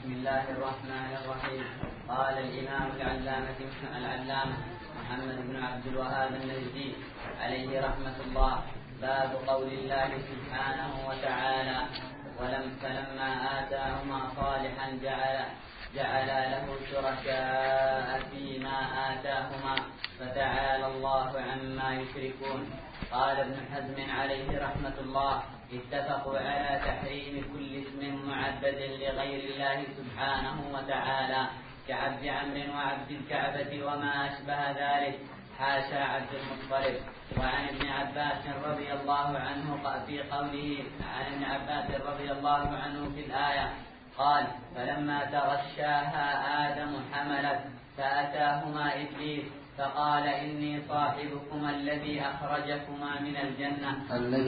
بسم الله الرحمن الرحيم. قال الإمام العلامة محمد بن عبد الوهاب النجدي عليه رحمة الله: باب قول الله سبحانه وتعالى: فلما آتاهما صالحا جعل له شركاء فيما آتاهما فتعالى الله عما يشركون. قال ابن حزم عليه رحمة الله: اتفقوا على تحريم كل اسم معبد لغير الله سبحانه وتعالى كعبد عمرو وعبد الكعبة وما أشبه ذلك، حاشا عبد المطلب. وعن ابن عباس رضي الله عنه في قوله عن ابن عباس رضي الله عنه في الآية قال: فلما تغشاها آدم حملت فأتاهما إبليس فقال: إني صاحبكما الذي أخرجكما من الجنة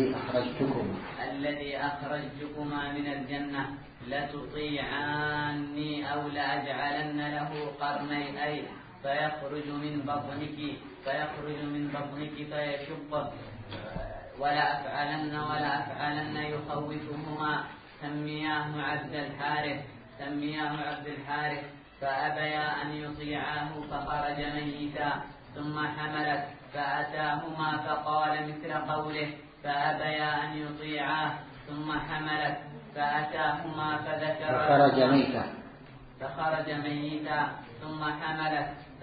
الذي أخرجتكما من الجنة لتطيعاني أو لأجعلن له قرنين فيخرج من بطنك فيشقه ولا أفعلن يخوفهما. سمياه عبد الحارث فأبيا أن يطيعاه فخرج ميتا. ثم حملت فأتاهما فقال مثل قوله فأبيا أن يطيعاه. ثم حملت فأتاهما فخرج ميتا. ثم حملت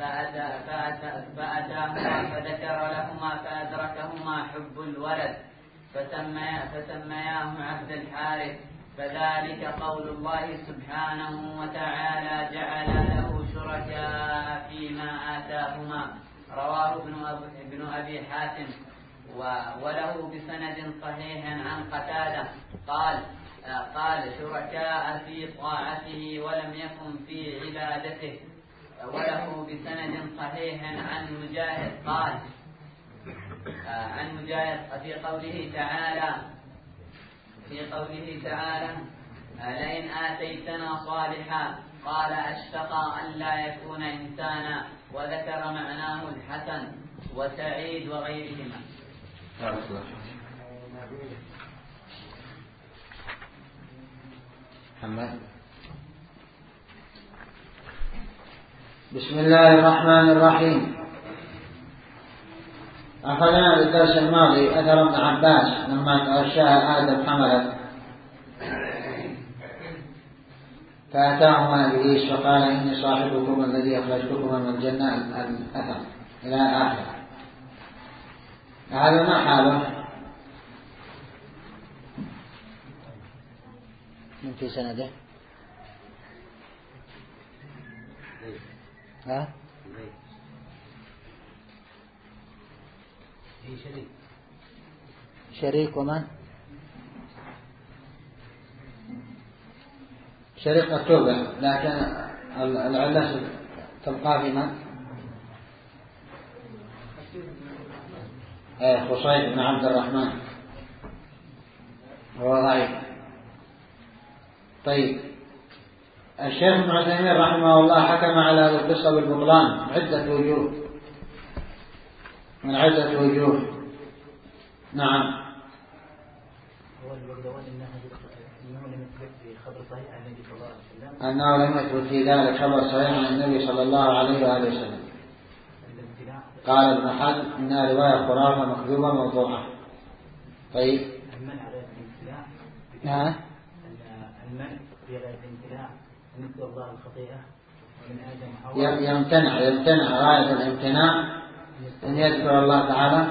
فأتاهما فذكر لهما فأدركهما حب الولد فسمياه عبد الحارث. فذلك قول الله سبحانه وتعالى: جعل له شركاء فيما آتاهما. رواه ابن أبي حاتم وله بسند صحيح عن قتادة قال: شركاء في طاعته ولم يكن في عبادته. وله بسند صحيح عن مجاهد قال في قوله تعالى: لئن آتيتنا صالحا قال: أشفق أن لا يكون إنسانا. وذكر معناه الحسن وسعيد وغيرهما. بسم الله الرحمن الرحيم. أخذنا في الدرس الماضي أثر ابن عباس لما تغشاها آدم حملت فأتاهما إبليس فقال: إني صاحبكم الذي أخرجتكما من الجنة الأثر إلى آخر. هذا ما حاله من في سنده؟ شريك ومن؟ شريك مكتوبة لكن العلة تبقى في من؟ خصيب بن عبد الرحمن هو ضعيف. طيب، الشيخ ابن عثيمين رحمه الله حكم على هذه القصة بالبطلان من عدة وجوه. نعم. أنه لم يثبت في ذلك خبر صحيح عن النبي صلى الله عليه وآله وسلم. قال ابن حزم: إنها رواية خرافة مكذوبة موضوعة. طيب، المنع على الامتناع المنع في الامتناع مثل الله الخطيئة من آدم وحواء يمتنع غاية الامتناع أن يذكر الله تعالى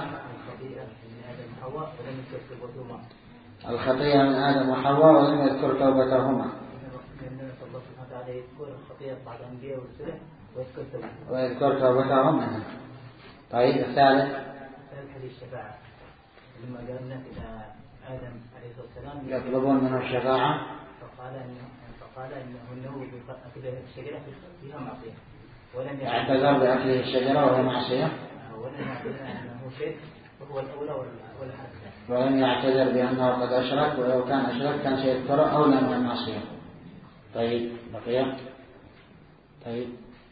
الخطيئة من آدم وحواء ولم يذكر توبتهما. ويذكر توبتهم منها. طيب، الثالث حديث الشفاعة لما جاء الناس إلى آدم عليه الصلاة والسلام يطلبون منه الشفاعة فقال إنه بأكل الشجرة فيها معصية اعتذر بأكله الشجرة وهي معصية ولم يعتذر أنه شرك وهو الأولى والحسن ولم يعتذر بأنه قد أشرك ولو كان أشرك كان سيذكره أولى من المعصية. طيب، بقية. طيب،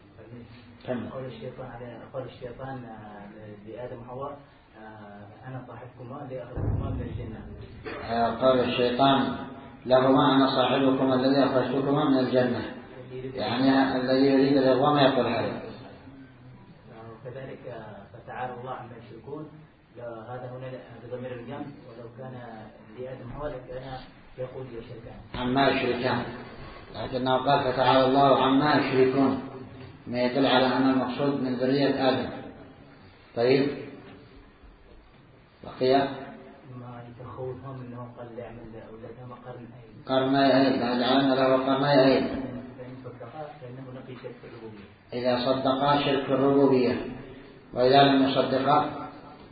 قول الشيطان لآدم وحواء: أنا صاحبكما الذي أخرجتكما من الجنة. قول الشيطان لهما: أنا صاحبكما الذي أخرجتكما من الجنة. يعني الذي يريد الإغواء ما يقول هذا. وكذلك فتعالى الله عما يشركون، هذا هنا بضمير الجمع، ولو كان لآدم هذا كان يقول يشركان عما يشركان، لكنه قال فتعالى الله عما يشركون، ما يدل على أن المقصود من ذرية آدم. طيب بقي ما يتخوفهم أنه قال يعمل أولادهم قرنين، قرنين، جعلنا له قرنين، فإن صدقا فإنه نقي شرك الربوبية، إذا صدقا شرك الربوبية، وإذا لم يصدقا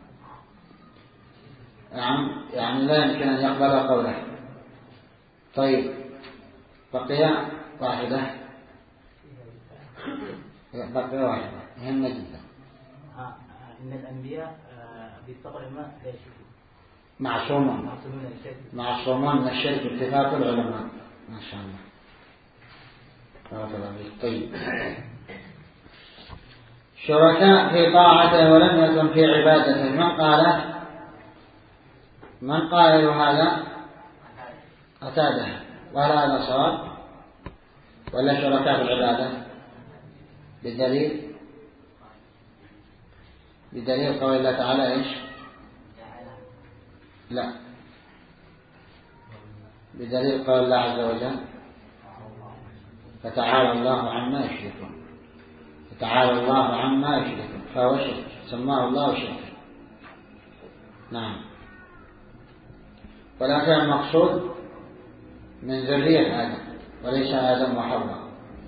يعني لا يمكن أن يقبل قوله. طيب بقي واحدة مهمة جدا. إن الأنبياء بالصبر ما لا يشركون، معصومون من الشرك اتفاق العلماء. ما شاء الله. طيب شركاء في طاعته ولم يكن في عبادته، من قال هذا؟ قتادة. وهل هذا صواب ولا شركاء في العبادة؟ بدليل قول الله تعالى ايش؟ لا، بدليل قول الله عز وجل فتعالى الله عما يشركون، فتعالى الله عما يشركون، فهو شرك سماه الله شرك. نعم، ولكن المقصود من ذرية آدم وليس آدم وحواء.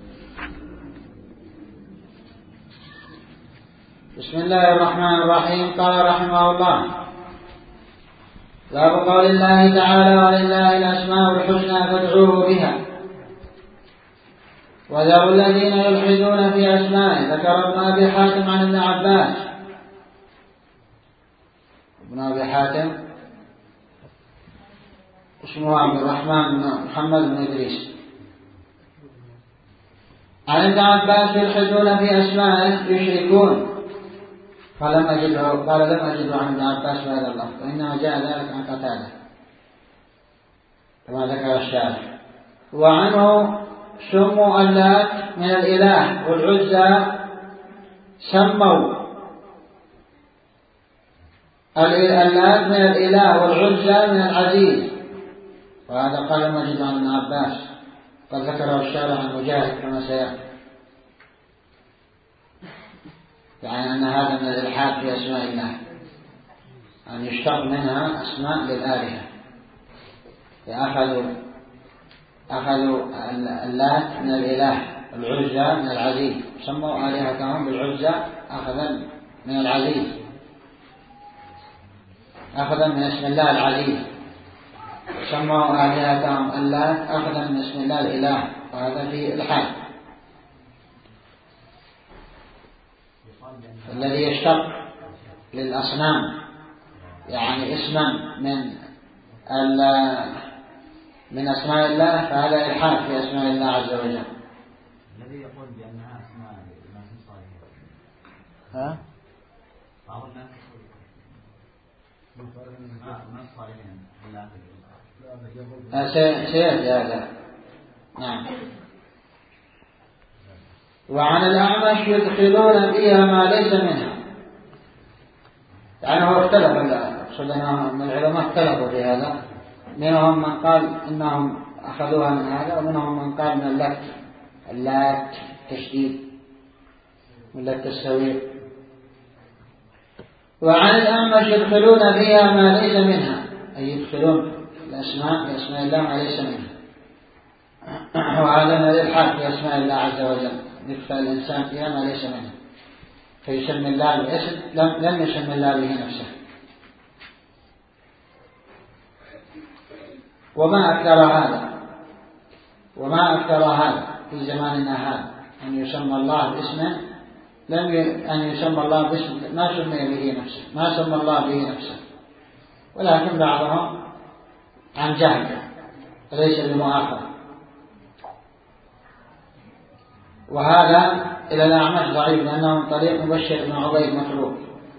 بسم الله الرحمن الرحيم. قال رحمه الله: باب قول الله تعالى ولله الأسماء الحسنى فادعوه بها وذروا الذين يلحدون في أسمائه. ذكر ابن أبي حاتم عن ابن عباس. ابن أبي حاتم اسمه عبد الرحمن بن محمد بن إدريس. عن ابن عباس: يلحدون في أسمائه يشركون. قال لم أجده عن ابن عباس بهذا اللفظ، وإنما جاء ذلك عن قتادة كما ذكر الشارح. وعنه: سموا اللات من الإله والعزى، سموا اللات من الإله والعزى من العزيز. وهذا قال لم أجده عن ابن عباس، قد ذكره الشارح عن مجاهد كما سيأتي، يعني أن هذا من الإلحاد في أسماء الله، أن يشتق منها أسماء للآلهة. أخذوا اللات من الإله، العزى من العزيز، سموا آلهتهم بالعزى أخذا من العزيز، أخذا من اسم الله العزيز. سموا آلهتهم اللات أخذا من اسم الله الإله، وهذا في الحال. الذي يشتق للأصنام يعني اسما من أسماء الله فهذا إلحاد في أسماء الله عز وجل. الذي يقول بأنها أسماء الناس الصالحين، ها؟ بعض الناس سيأتي هذا. نعم. وعن الأعمش: يدخلون فيها ما ليس منها. يعني هو اختلف من العلماء اختلفوا في هذا، منهم من قال إنهم أخذوها من هذا، ومنهم من قال من اللات تشديد من لات السويق. وعن الأعمش: يدخلون فيها ما ليس منها، أي يدخلون بأسماء الله ما ليس منها. وهذا من الإلحاد في أسماء الله عز وجل، يدخل الإنسان فيها ما ليس منها، فيسمي الله باسم لم يسمي الله به نفسه. وما أكثر هذا في زماننا هذا، أن يسمى الله باسم أن يسمى الله باسم ما سمي به نفسه، ما سمى الله به نفسه، ولكن بعضهم عن جهل وليس بمؤاخذة. وهذا إلى الأعمش ضعيف، لأنه من طريق مبشر بن عبيد مطلوب.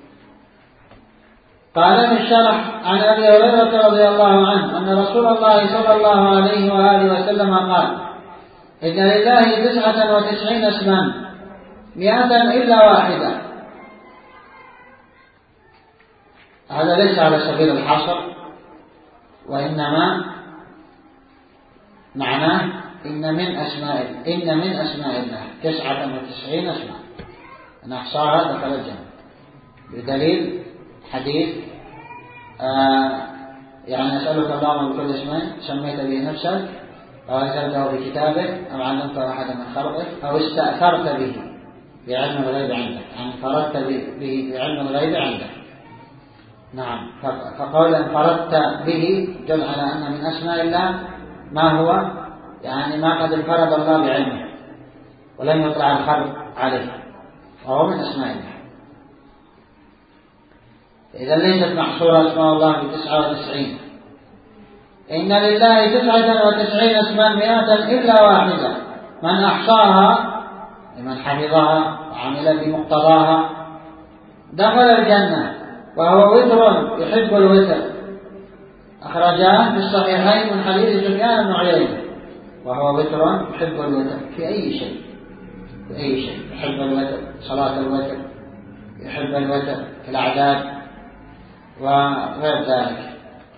قال في الشرح: عن أبي هريرة رضي الله عنه أن رسول الله صلى الله عليه وآله وسلم قال: إن لله 99 اسما 100 إلا واحدة. هذا ليس على سبيل الحصر، وإنما معناه إن من أسماء الله 99 اسما، أن أحصاها دخل الجنة، بدليل حديث يعني أسألك اللهم بكل اسم سميت به نفسك أو أنزلته في كتابك أو علمته أحدا من خلقك أو استأثرت به بعلم الغيب عندك، يعني فردت به بعلم الغيب عندك. نعم، فقول أن فردت به دل على أن من أسماء الله ما هو يعني ما قد انفرد الله بعلمه ولم يطلع الخلق عليه، وهو من أسماء الله. إذا ليست محصورة أسماء الله ب99. إن لله 99 اسما 100 إلا واحدة، من أحصاها لمن حفظها وعمل بمقتضاها دخل الجنة، وهو وتر يحب الوتر، أخرجاه في الصحيحين من حديث سفيان بن عيينة، وهو وتر يحب الوتر في أي شيء، يحب الوتر، صلاة الوتر، يحب الوتر في الأعداد وغير ذلك.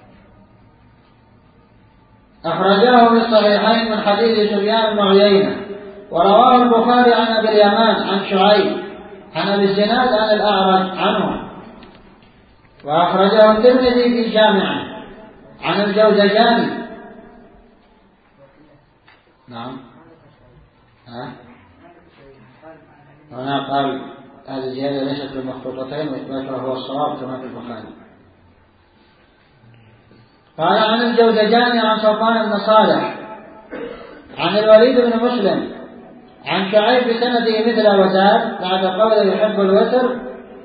أخرجاه في الصحيحين من حديث سفيان بن عيينة، ورواه البخاري عن أبي اليمان عن شعيب عن أبي الزناد عن الأعرج عنه، وأخرجه الترمذي في جامعه عن الجوزجاني. نعم، هنا قال هذه الزيادة ليست بالمخطوطتين، وإثباتها هو الصواب كما في البخاري. قال عن الجوزجاني عن صفوان بن صالح عن الوليد بن مسلم عن شعيب بسنده مثل وزاد بعد قوله يحب الوتر،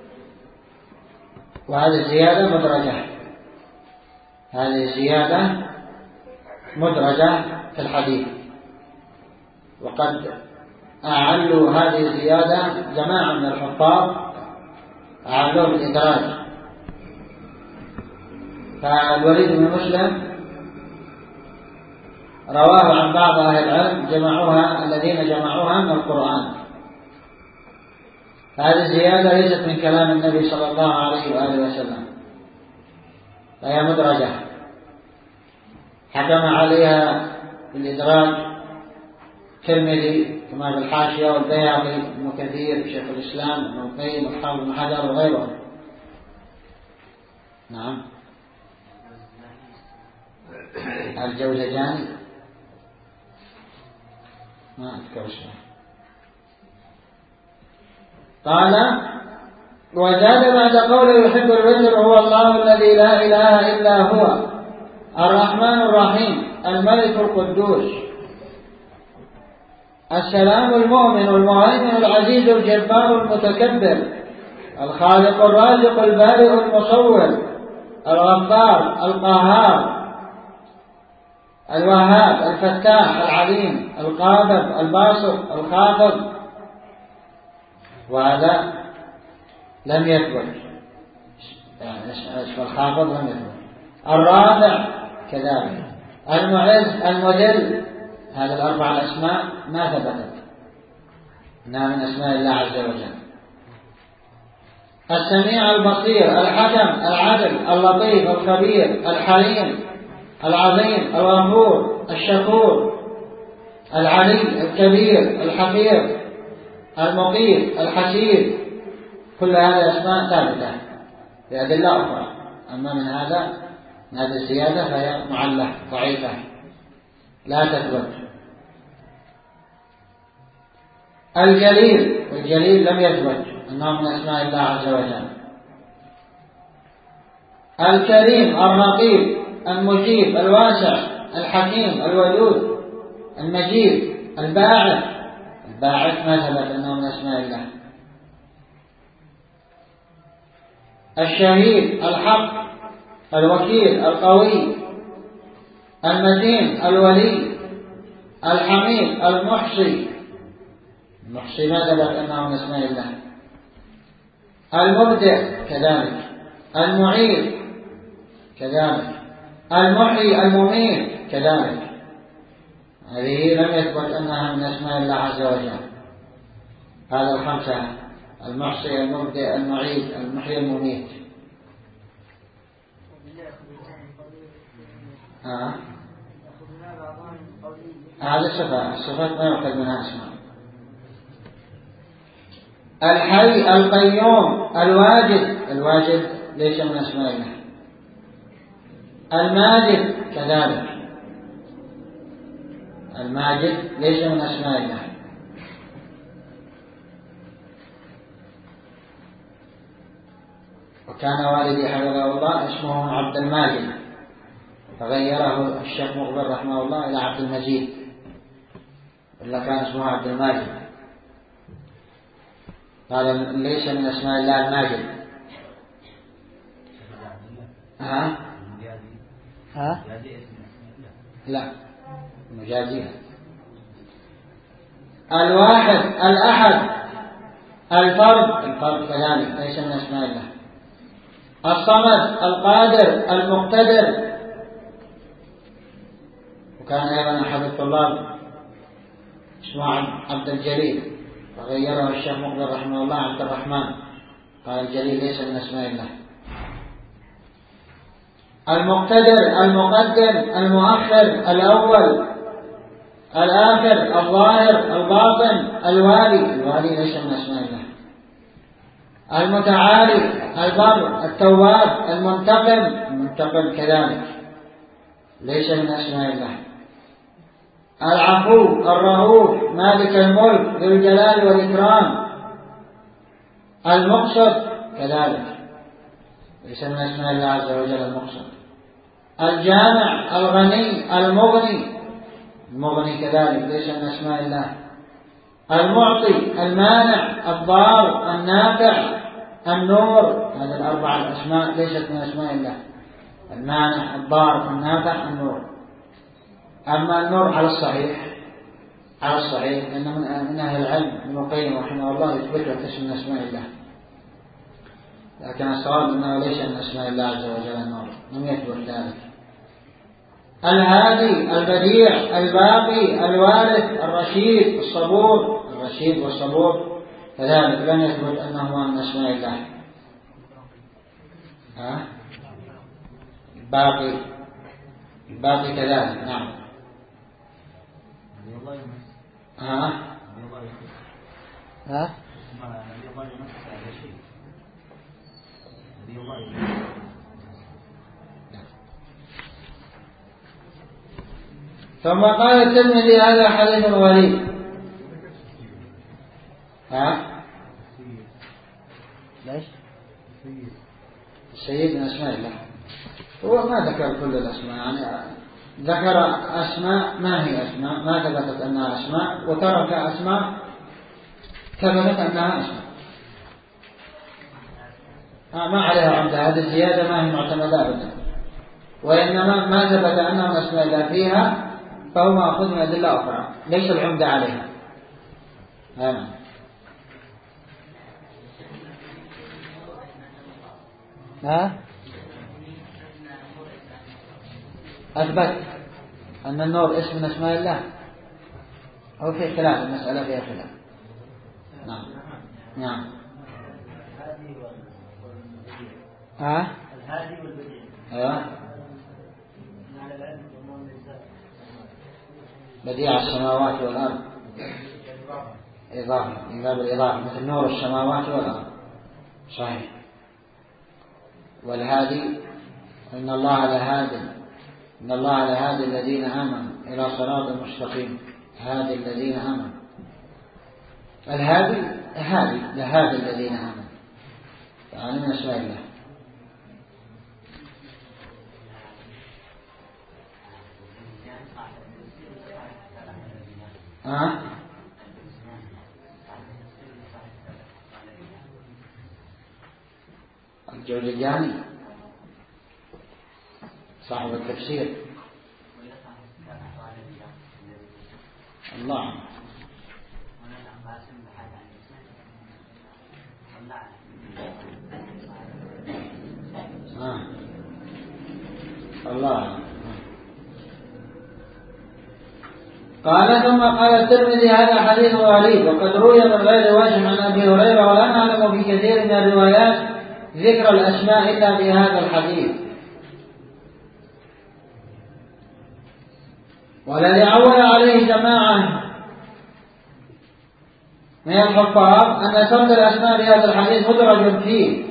وهذه الزيادة مدرجة، هذه الزيادة مدرجة في الحديث، وقد أعلوا هذه الزيادة جماعة من الحفاظ، أعلوا بالإدراج. فالوليد بن مسلم رواه عن بعض أهل العلم الذين جمعوها من القرآن. هذه الزيادة ليست من كلام النبي صلى الله عليه وآله وسلم، فهي مدرجة، حكم عليها بالإدراج الترمذي كما في الحاشية والبيهقي ابن كثير شيخ الإسلام ابن القيم والحافظ بن حجر وغيره. نعم، الجوزجاني ما أذكر اسمه. قال وزاد بعد قوله يحب الوتر هو الله الذي لا إله إلا هو الرحمن الرحيم الملك القدوس السلام المؤمن المهيمن العزيز الجبار المتكبر الخالق الرازق البارئ المصور الغفار القهار الوهاب الفتاح العليم القابض الباسط الخافض. وهذا لم يثبت، يعني اسم الخافض لم يثبت. الرافع كذلك، المعز المذل، هذه الأربع الأسماء ما ثبتت إنها من أسماء الله عز وجل. السميع البصير الحكم العدل اللطيف الخبير الحليم العظيم الغفور الشكور العلي الكبير الحفيظ المقيت الحسيب. كل هذه أسماء ثابتة بأدلة أخرى، أما من هذه الزيادة فهي معلة ضعيفة لا تثبت. الجليل، والجليل لم يثبت أنه من أسماء الله عز وجل. الكريم الرقيب المجيب الواسع الحكيم الودود المجيد الباعث ما ثبت أنه من أسماء الله. الشهيد الحق الوكيل القوي المتين الولي الحميد المحصي ما ثبت أنه من أسماء الله. المبدع كذلك، المعيد كذلك، المحيي المميت كذلك، هذه لم يثبت أنها من أسماء الله عز وجل. هذا الخمسة: المحصي، المبدئ، المعيد، المحيي، المميت. هذا الصفات ما يؤخذ منها أسماء. الحي، القيوم، الواجد ليس من أسماء الله. الماجد كذلك، الماجد ليس من أسماء الله. وكان والدي حفظه الله اسمه عبد الماجد، فغيره الشيخ مقبل رحمه الله إلى عبد المجيد، إلا كان اسمه عبد الماجد. قال ليس من أسماء الله الماجد. لا، مجازيها. الواحد، الأحد، الفرد كذلك ليس من أسماء الله. الصمد، القادر، المقتدر. وكان أيضا أحد الطلاب اسمه عبد الجليل، فغيره الشيخ مقبل رحمه الله عبد الرحمن، قال الجليل ليس من أسماء الله. المقتدر، المقدم، المؤخر، الأول، الآخر، الظاهر، الباطن، الوالي ليس من أسماء الله. المتعالي، البر، التواب، المنتقم كذلك ليس من أسماء الله. العفو، الرؤوف، مالك الملك، ذو الجلال والإكرام. المقصد كذلك ليس من أسماء الله عز وجل. المقصد، الجامع، الغني، المغني كذلك ليس من أسماء الله. المعطي، المانع، الضار، النافع، النور. هذه الأربعة الأسماء ليست من أسماء الله: المانع، الضار، النافع، النور. أما النور على الصحيح لأن من أهل العلم ابن القيم رحمه الله يثبته اسم من أسماء الله، لكن الصواب أنه ليس من أسماء الله عز وجل النور، لم يثبت ذلك. الهادي، البديع، الباقي، الوارث، الرشيد، الصبور. الرشيد والصبور كذلك لم يثبت أنهما من أسماء الله. الباقي كذلك. نعم. ثم قال الترمذي: هذا حديث غريب. ليش؟ السيد من أسماء الله. هو ما ذكر كل الأسماء، يعني ذكر أسماء ما هي أسماء، ما ثبتت أنها أسماء، وترك أسماء ثبتت أنها أسماء. ما عليها عمدة، هذه الزيادة ما هي معتمدة أبدا، وإنما ما ثبت أنها من أسماء الله فيها فهو مأخوذ من أدلة أخرى، ليس العمدة عليها. أثبت أن النور اسم من أسماء الله، أو في خلاف، المسألة فيها خلاف. نعم. الهادي والبديع. بديع السماوات والأرض، إضافة من باب الإضافة، مثل نور السماوات والأرض. صحيح. والهادي: إن الله لهادي الذين آمنوا إلى صراط مستقيم. هادي الذين آمنوا. الهادي لهادي الذين آمنوا، يعني من أسماء الله. الجوزجاني صاحب التفسير. الله. الله. قال ثم قال الترمذي هذا حديث غريب وقد روي من غير وجه عن أبي هريرة ولا نعلم في كثير من الروايات ذكر الأسماء إلا في هذا الحديث. والذي عول عليه جماعة من الحفاظ أن سرد الأسماء في هذا الحديث مدرج فيه،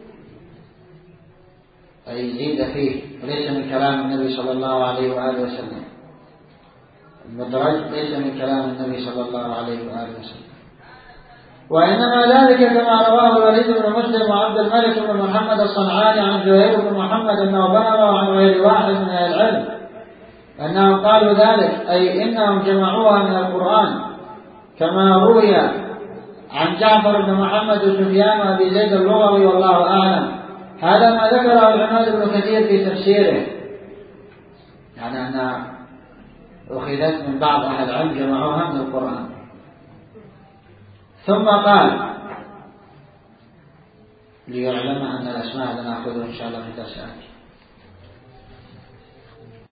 أي زيد فيه وليس من كلام النبي صلى الله عليه وآله وسلم. المدرج ليس من كلام النبي صلى الله عليه وآله وسلم، وإنما ذلك كما رواه الوليد بن مسلم وعبد الملك بن محمد الصنعاني عن زهير بن محمد أنه بلغ عن غير واحد من أهل العلم أنهم قالوا ذلك، أي إنهم جمعوها من القرآن كما روي عن جعفر بن محمد وسفيان وأبي زيد اللغوي والله أعلم. هذا ما ذكره العماد بن كثير في تفسيره، يعني أنها أخذت من بعض أهل العلم جمعوها من القرآن. ثم قال ليعلم أن الأسماء نأخذها إن شاء الله في درس آخر.